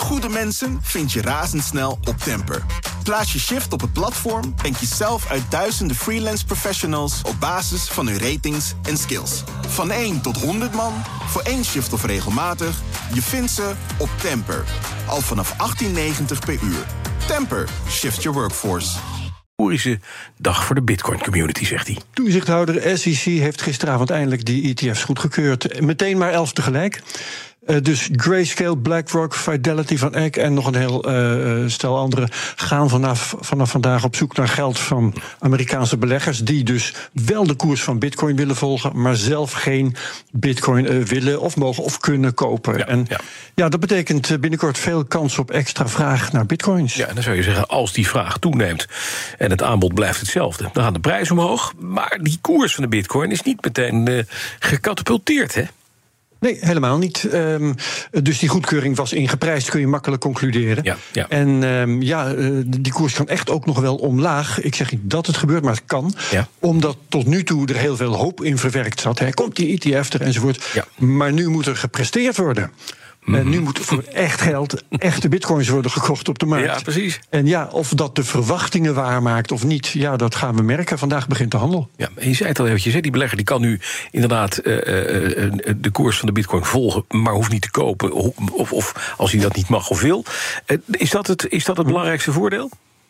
goede mensen vind je razendsnel op Temper. Plaats je shift op het platform en kies zelf uit duizenden freelance professionals op basis van hun ratings en skills. Van 1 tot 100 man, voor 1 shift of regelmatig, je vindt ze op Temper. Al vanaf $18,90 per uur. Temper, shift your workforce. Historische dag voor de Bitcoin-community, zegt hij. Toezichthouder SEC heeft gisteravond eindelijk die ETF's goedgekeurd. Meteen maar 11 tegelijk. Dus Grayscale, BlackRock, Fidelity van Eck en nog een heel stel andere gaan vanaf vandaag op zoek naar geld van Amerikaanse beleggers die dus wel de koers van Bitcoin willen volgen, maar zelf geen Bitcoin willen of mogen of kunnen kopen. Ja, dat betekent binnenkort veel kans op extra vraag naar Bitcoins. Ja, dan zou je zeggen, als die vraag toeneemt en het aanbod blijft hetzelfde, dan gaat de prijs omhoog, maar die koers van de Bitcoin is niet meteen gecatapulteerd, hè? Nee, helemaal niet. Dus die goedkeuring was ingeprijsd, kun je makkelijk concluderen. Ja. En die koers kan echt ook nog wel omlaag. Ik zeg niet dat het gebeurt, maar het kan. Ja. Omdat tot nu toe er heel veel hoop in verwerkt zat. Komt die ETF er enzovoort. Ja. Maar nu moet er gepresteerd worden. En nu moeten voor echt geld echte bitcoins worden gekocht op de markt. Ja, precies. En ja, of dat de verwachtingen waarmaakt of niet, ja, dat gaan we merken. Vandaag begint de handel. Ja, en je zei het al eventjes, die belegger die kan nu inderdaad de koers van de bitcoin volgen, maar hoeft niet te kopen. Of als hij dat niet mag of wil. Is dat het belangrijkste voordeel?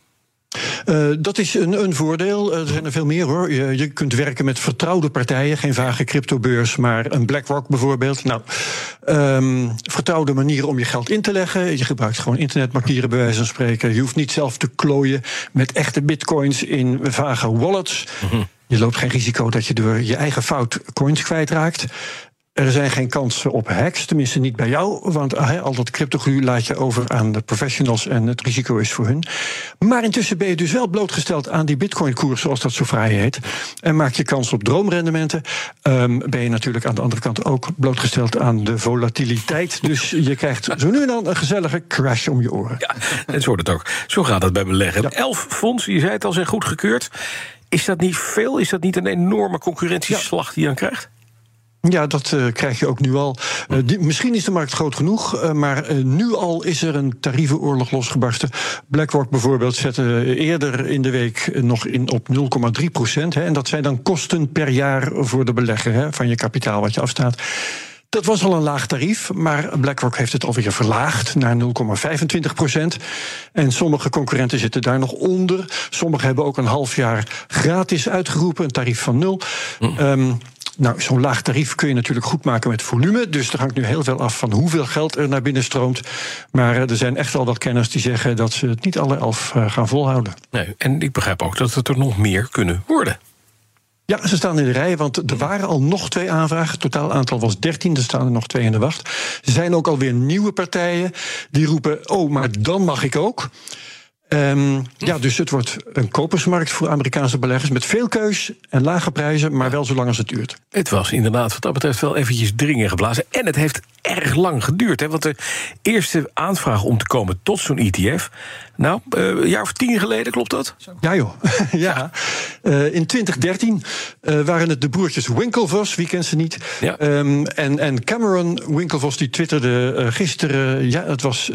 Dat is een voordeel. Er zijn er veel meer, hoor. Je kunt werken met vertrouwde partijen, geen vage cryptobeurs, maar een BlackRock bijvoorbeeld. Nou, vertrouwde manieren om je geld in te leggen. Je gebruikt gewoon internetbankieren bij wijze van spreken. Je hoeft niet zelf te klooien met echte bitcoins in vage wallets. Je loopt geen risico dat je door je eigen fout coins kwijtraakt. Er zijn geen kansen op hacks, tenminste niet bij jou, want al dat cryptogroei laat je over aan de professionals en het risico is voor hun. Maar intussen ben je dus wel blootgesteld aan die bitcoin-koers, zoals dat zo fraai heet, en maak je kans op droomrendementen. Ben je natuurlijk aan de andere kant ook blootgesteld aan de volatiliteit. Dus je krijgt zo nu en dan een gezellige crash om je oren. Ja, en zo wordt het ook. Zo gaat het bij beleggen. Ja. 11 fondsen, je zei het al, zijn goedgekeurd. Is dat niet veel? Is dat niet een enorme concurrentieslag die je dan krijgt? Ja, dat krijg je ook nu al. Misschien is de markt groot genoeg, maar nu al is er een tarievenoorlog losgebarsten. BlackRock bijvoorbeeld zette eerder in de week nog in op 0,3%. En dat zijn dan kosten per jaar voor de belegger van je kapitaal wat je afstaat. Dat was al een laag tarief, maar BlackRock heeft het alweer verlaagd naar 0,25%. En sommige concurrenten zitten daar nog onder. Sommigen hebben ook een half jaar gratis uitgeroepen, een tarief van 0. Nou, zo'n laag tarief kun je natuurlijk goed maken met volume. Dus er hangt nu heel veel af van hoeveel geld er naar binnen stroomt. Maar er zijn echt al wat kenners die zeggen dat ze het niet alle 11 gaan volhouden. Nee, en ik begrijp ook dat het er nog meer kunnen worden. Ja, ze staan in de rij, want er waren al nog 2 aanvragen. Het totaal aantal was 13, er staan er nog 2 in de wacht. Er zijn ook alweer nieuwe partijen die roepen, oh, maar dan mag ik ook. Dus het wordt een kopersmarkt voor Amerikaanse beleggers met veel keus en lage prijzen, maar wel zolang als het duurt. Het was inderdaad wat dat betreft wel eventjes dringen geblazen. En het heeft erg lang geduurd, want de eerste aanvraag om te komen tot zo'n ETF, een jaar of 10 geleden, klopt dat? Ja joh, ja. In 2013 waren het de broertjes Winklevoss, wie kent ze niet? Ja. En Cameron Winklevoss die twitterde gisteren, het was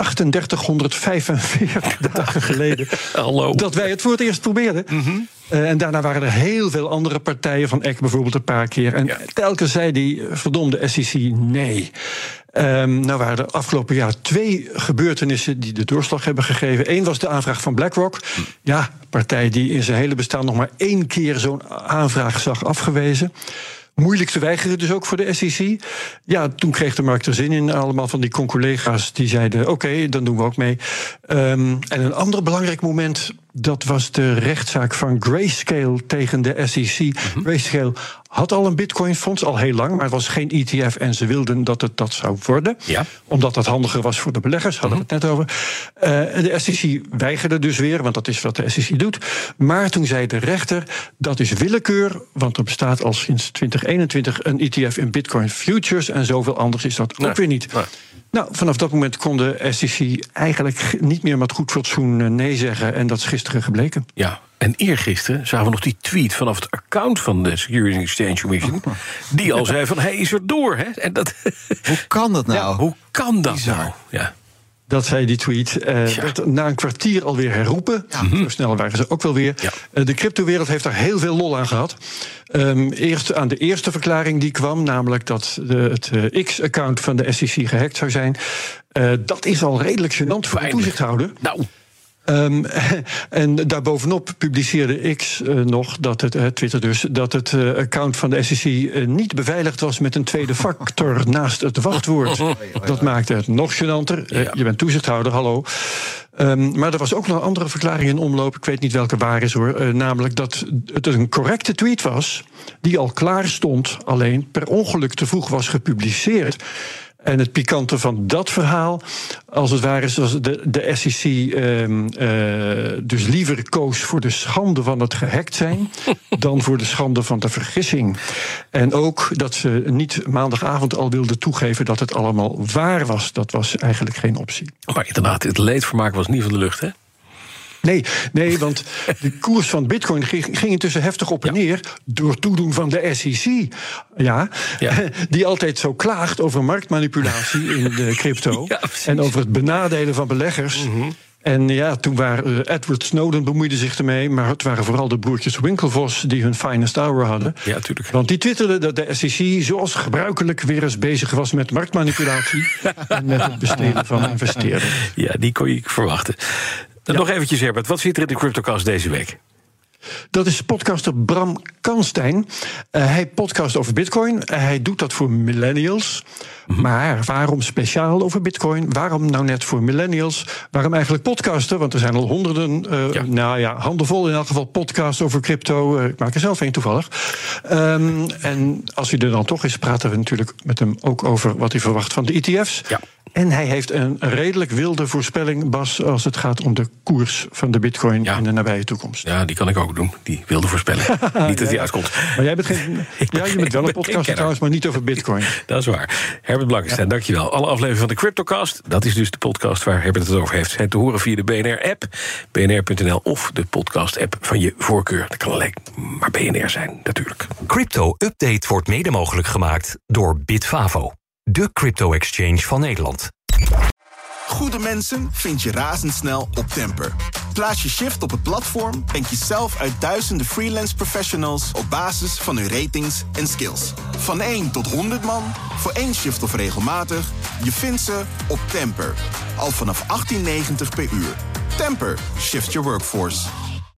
3845 dagen geleden, hallo, dat wij het voor het eerst probeerden. En daarna waren er heel veel andere partijen, van Eck bijvoorbeeld een paar keer. En telkens zei die verdomde SEC nee. Nou waren er afgelopen jaar 2 gebeurtenissen die de doorslag hebben gegeven. Eén was de aanvraag van BlackRock. Ja, een partij die in zijn hele bestaan nog maar 1 keer zo'n aanvraag zag afgewezen. Moeilijk te weigeren dus ook voor de SEC. Ja, toen kreeg de markt er zin in. Allemaal van die conculega's die zeiden, oké, dan doen we ook mee. En een ander belangrijk moment, dat was de rechtszaak van Grayscale tegen de SEC. Grayscale had al een bitcoinfonds, al heel lang, maar het was geen ETF en ze wilden dat het dat zou worden. Ja. Omdat dat handiger was voor de beleggers, hadden we het net over. De SEC weigerde dus weer, want dat is wat de SEC doet. Maar toen zei de rechter, dat is willekeur, want er bestaat al sinds 2021 een ETF in bitcoin futures en zoveel anders is dat ook weer niet. Nee. Nou, vanaf dat moment kon de SEC eigenlijk niet meer met goed fatsoen nee zeggen. En dat is gisteren gebleken. Ja, en eergisteren zagen we nog die tweet vanaf het account van de Securities Exchange Commission, die al zei van, hij is er door. Hè? En dat, hoe kan dat nou? Ja, hoe kan dat nou? Ja. dat zij die tweet werd na een kwartier alweer herroepen. Zo snel waren ze ook wel weer. Ja. De cryptowereld heeft daar heel veel lol aan gehad. Eerst aan de eerste verklaring die kwam, namelijk dat het X-account van de SEC gehackt zou zijn. Dat is al redelijk gênant voor de toezichthouder. Nou. En daarbovenop publiceerde X nog dat Twitter dus, dat het account van de SEC niet beveiligd was met een tweede factor naast het wachtwoord. Dat maakte het nog gênanter. Je bent toezichthouder, hallo. Maar er was ook nog een andere verklaring in omloop. Ik weet niet welke waar is hoor. Namelijk dat het een correcte tweet was die al klaar stond, alleen per ongeluk te vroeg was gepubliceerd. En het pikante van dat verhaal, als het ware, is dat de SEC dus liever koos voor de schande van het gehackt zijn dan voor de schande van de vergissing. En ook dat ze niet maandagavond al wilden toegeven dat het allemaal waar was. Dat was eigenlijk geen optie. Maar inderdaad, het leedvermaak was niet van de lucht, hè? Nee, want de koers van Bitcoin ging intussen heftig op en neer door toedoen van de SEC. Ja. Die altijd zo klaagt over marktmanipulatie in de crypto. En over het benadelen van beleggers. Mm-hmm. En toen Edward Snowden bemoeide zich ermee, maar het waren vooral de broertjes Winklevoss die hun finest hour hadden. Ja, tuurlijk. Want die twitterden dat de SEC zoals gebruikelijk weer eens bezig was met marktmanipulatie en met het besteden van investeerders. Ja, die kon je verwachten. Nog eventjes, Herbert, wat zit er in de CryptoCast deze week? Dat is podcaster Bram Kanstein. Hij podcast over Bitcoin. Hij doet dat voor millennials. Maar waarom speciaal over Bitcoin? Waarom nou net voor millennials? Waarom eigenlijk podcasten? Want er zijn al honderden, handenvol in elk geval podcasts over crypto. Ik maak er zelf een toevallig. En als hij er dan toch is, praten we natuurlijk met hem ook over wat hij verwacht van de ETF's. Ja. En hij heeft een redelijk wilde voorspelling, Bas, als het gaat om de koers van de Bitcoin in de nabije toekomst. Ja, die kan ik ook doen, die wilde voorspelling. Niet dat die uitkomt. Maar jij bent je bent wel een podcaster trouwens, maar niet over Bitcoin. Dat is waar. Herbert Blankenstein, dankjewel. Alle afleveringen van de CryptoCast, dat is dus de podcast waar Herbert het over heeft, zijn te horen via de BNR-app, bnr.nl of de podcast-app van je voorkeur. Dat kan alleen maar BNR zijn, natuurlijk. Crypto Update wordt mede mogelijk gemaakt door Bitfavo, de crypto-exchange van Nederland. Goede mensen vind je razendsnel op Temper. Plaats je shift op het platform en kies zelf uit duizenden freelance professionals op basis van hun ratings en skills. Van 1 tot 100 man, voor 1 shift of regelmatig, je vindt ze op Temper. Al vanaf $18,90 per uur. Temper, shift your workforce.